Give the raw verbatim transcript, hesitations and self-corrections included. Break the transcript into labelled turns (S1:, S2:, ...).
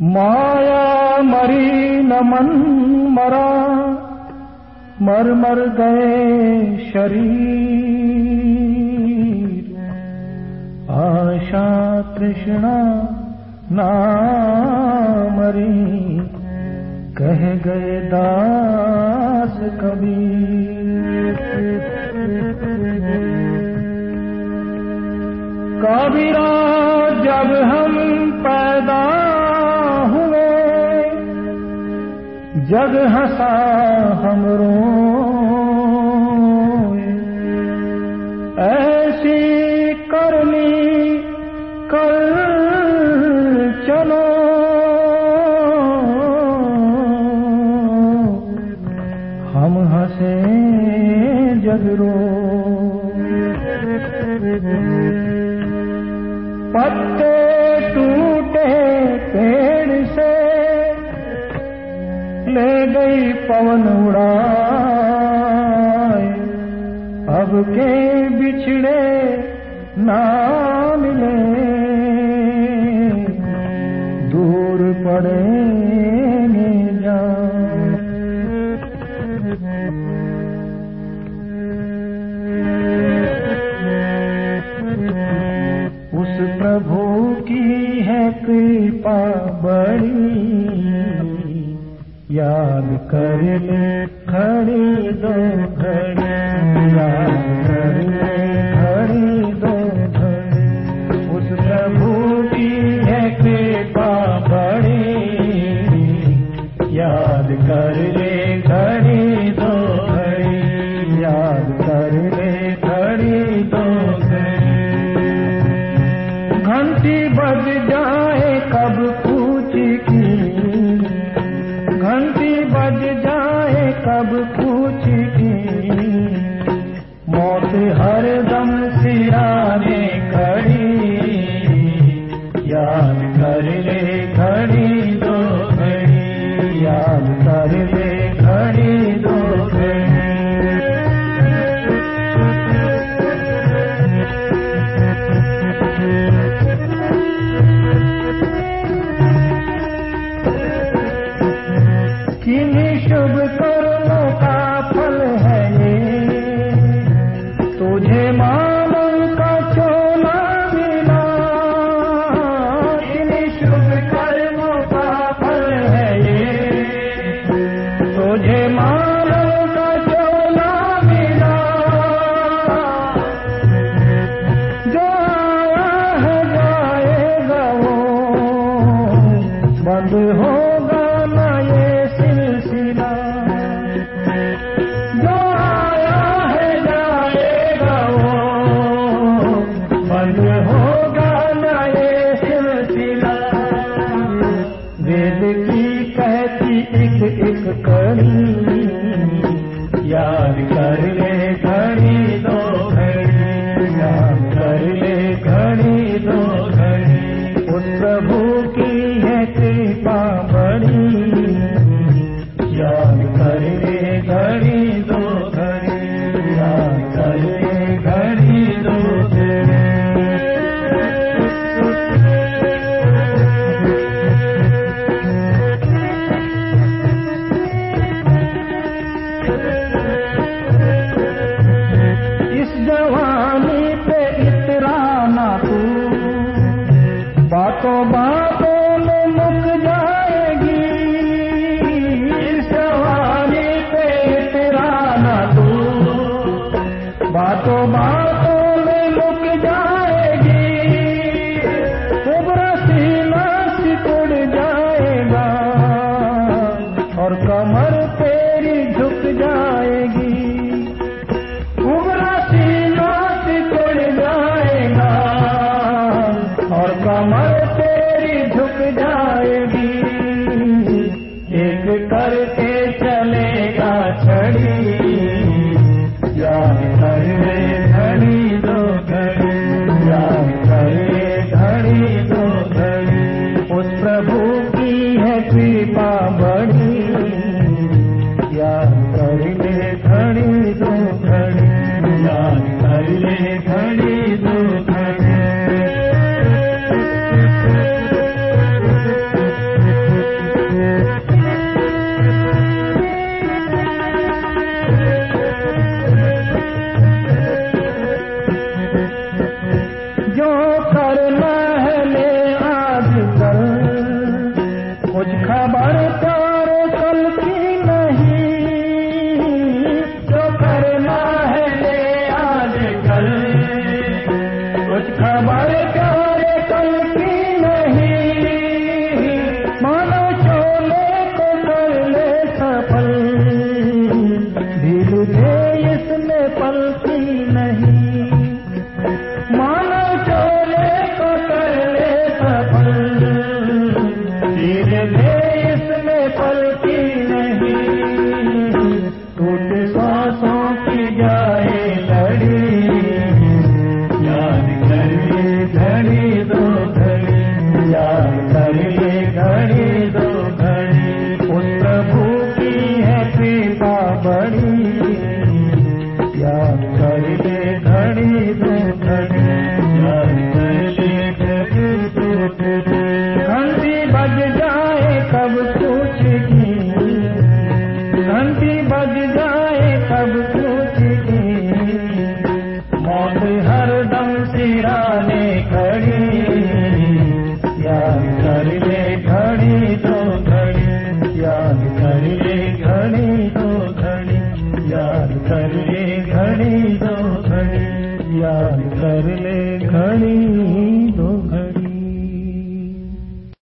S1: माया मरी न मन मरा, मर मर गए शरीर। आशा तृष्णा ना मरी, कह गए दास कबीर। कबीरा जब हम पैदा हुए, जग हंसा हम रोए। ऐसी करनी कल चलो, हम हंसे जग रोए। पत्ते टूटे पेड़ से, ले गई पवन उड़ाए। अब के बिछड़े ना मिले, दूर पड़ेंगे जान। उस प्रभु की है कृपा बड़ी, याद कर ले खड़ी दो घड़ी, याद कर ले खड़ी दो घड़ी। उस प्रभु की है कृपा बड़ी, याद कर ले खड़ी दो घड़ी, याद कर ले खड़ी दो घड़ी। घंटी बज जाए कब पूछ की, घंटी बज जाए कब पूछ की। मौत हर दम सिराने खड़ी, याद कर ले खड़ी दो घड़ी, याद कर ले खड़ी दो घड़ी। किन्हीं शुभ कर्मों का फल है ये, तुझे मानव का चोला मिला। किन्हीं शुभ कर्मों का फल है ये, तुझे मानव का चोला मिला। जो आया है जाएगा वो, बंद होगा ना ये सिलसिला। जो आया है जाएगा वो, बंद होगा ना ये सिलसिला। वेद की कहती एक एक कड़ी, याद कर ले घड़ी दो घड़ी, याद कर ले घड़ी दो घड़ी। उस प्रभु की है कृपा बड़ी, याद कर ले घड़ी दो घड़ी, याद कर ले घड़ी दो घड़ी। इस जवानी पे इतराना तू, बातों बातों में मुक जाएगी। इस जवानी पे इतराना तू, बातों बातों में मुक जाएगी। उबरा सीना सिकुड़ जाएगा, और कमर तेरी झुक जाएगी। उबरा सीना सिकुड़ जाएगा, और कमर तेरी झुक जाएगी। एक करके चलेगा छड़ी, याद कर ले घड़ी दो घड़ी, याद कर ले घड़ी दो घड़ी। उस प्रभु की है कृपा बड़ी, याद कर ले घड़ी दो घड़ी, याद कर ले घड़ी दो घड़ी। घड़ी दो घड़ी, याद कर ले घड़ी दो घड़ी, याद कर ले घड़ी